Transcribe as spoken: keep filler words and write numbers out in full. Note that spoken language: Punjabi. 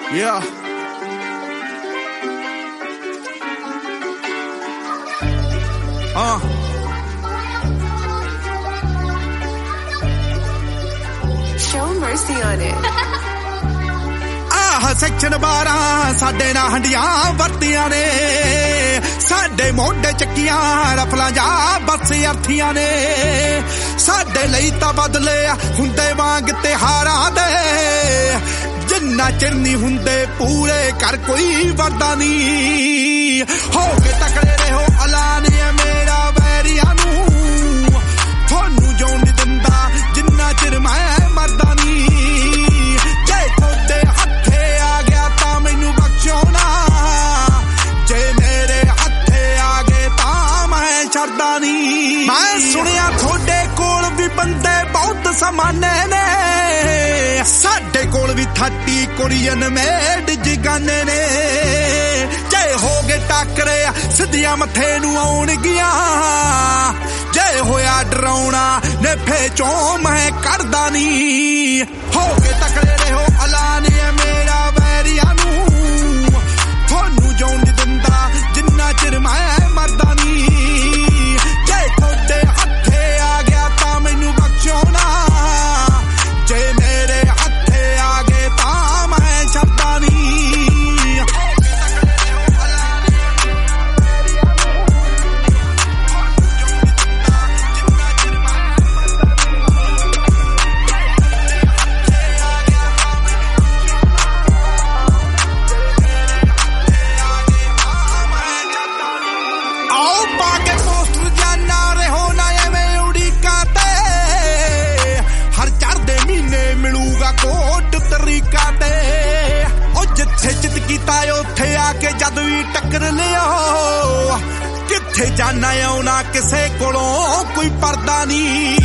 Yeah. Uh. Show mercy on it. ਆਹ ਸੈਕਸ਼ਨ ਬਾਰਾਂ ਸਾਡੇ ਨਾਲ ਹੰਡੀਆਂ ਵਰਤੀਆਂ ਨੇ, ਸਾਡੇ ਮੋਢੇ ਚੱਕੀਆਂ ਰਫਲਾਂ ਜਾ ਬਸ ਅਰਥੀਆਂ ਨੇ, ਸਾਡੇ ਲਈ ਤਾਂ ਬਦਲੇ ਹੁੰਦੇ ਵਾਂਗ ਤਿਹਾਰਾਂ ਦੇ, ਜਿੰਨਾ ਚਿਰ ਨਹੀਂ ਹੁੰਦੇ ਪੂਰੇ ਕਰ ਕੋਈ ਵਰਦਾ ਨਹੀਂ, ਹੋ ਕੇ ਤਕੜੇ ਰਹੋ ਐਲਾਨੀਏ ਮੇਰਾ ਵੈਰੀਆਂ ਨੂੰ, ਤੁਹਾਨੂੰ ਜਿਉਣ ਨਹੀਂ ਦਿੰਦਾ ਜਿੰਨਾ ਚਿਰ ਮੈਂ ਮਰਦਾ ਨਹੀਂ, ਜੇ ਤੁਹਾਡੇ ਹੱਥੇ ਆ ਗਿਆ ਤਾਂ ਮੈਨੂੰ ਬਖਸ਼ੋ ਨਾ, ਜੇ ਮੇਰੇ ਹੱਥੇ ਆ ਗਏ ਤਾਂ ਮੈਂ ਛੱਡਦਾ ਨਹੀਂ, ਮੈਂ ਸੁਣਿਆ ਤੁਹਾਡੇ ਕੋਲ ਵੀ ਬੰਦੇ ਬਹੁਤ ਸਮਾਨੇ ਨੇ, ਸਾਡੇ ਕੋਲ ਵੀ ਥਾਟੀ ਕੋਰੀਅਨ ਮੇਡ ਜਗਾਨੇ ਨੇ, ਜੇ ਹੋ ਗਏ ਟੱਕਰੇ ਸਿੱਧੀਆਂ ਮੱਥੇ ਨੂੰ ਆਉਣਗੀਆਂ, ਜੇ ਹੋਇਆ ਡਰਾਉਣਾ ਨੇਫੇ ਚੋਂ ਮੈਂ ਕੱਢਦਾ ਨਹੀਂ, ਹੋ ਕੇ ਤਕੜੇ ਰਹੋ ਐਲਾਨੀਏ ਮੇਰਾ ਵੈਰੀਆਂ ਨੂੰ, ਤੁਹਾਨੂੰ ਜਿਉਣ ਨਹੀਂ ਦਿੰਦਾ ਜਿੰਨਾ ਚਿਰ ਮੈਂ ਮਰਦਾ ਨਹੀਂ, ਜੇ ਤੁਹਾਡੇ ਹੱਥੇ ਆ ਗਿਆ ਤਾਂ ਮੈਨੂੰ ਬਖਸ਼ੋ ਨਾ, ਜੇ ਮੇਰੇ ਹੱਥੇ ਆ ਗਏ ਤਾਂ ਮੈਂ ਛੱਡਦਾ ਨਹੀਂ। ਉੱਥੇ ਆ ਕੇ ਜਦ ਵੀ ਟੱਕਰ ਲਿਓ, ਕਿੱਥੇ ਜਾਣਾ ਆਉਣਾ ਕਿਸੇ ਕੋਲੋਂ ਕੋਈ ਪਰਦਾ ਨਹੀਂ,